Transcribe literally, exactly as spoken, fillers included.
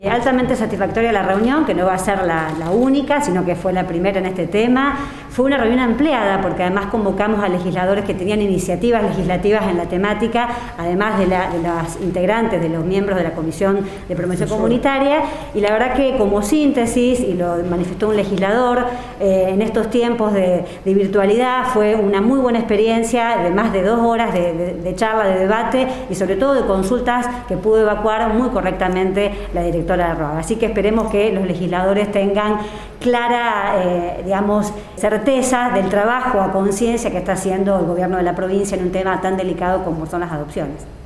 Altamente satisfactoria la reunión, que no va a ser la, la única, sino que fue la primera en este tema. Fue una reunión ampliada porque además convocamos a legisladores que tenían iniciativas legislativas en la temática, además de, la, de las integrantes, de los miembros de la Comisión de Promoción Comunitaria, y la verdad que como síntesis, y lo manifestó un legislador, eh, en estos tiempos de, de virtualidad fue una muy buena experiencia de más de dos horas de, de, de charla, de debate y sobre todo de consultas que pudo evacuar muy correctamente la directora de Roaga. Así que esperemos que los legisladores tengan clara, eh, digamos, certeza del trabajo a conciencia que está haciendo el gobierno de la provincia en un tema tan delicado como son las adopciones.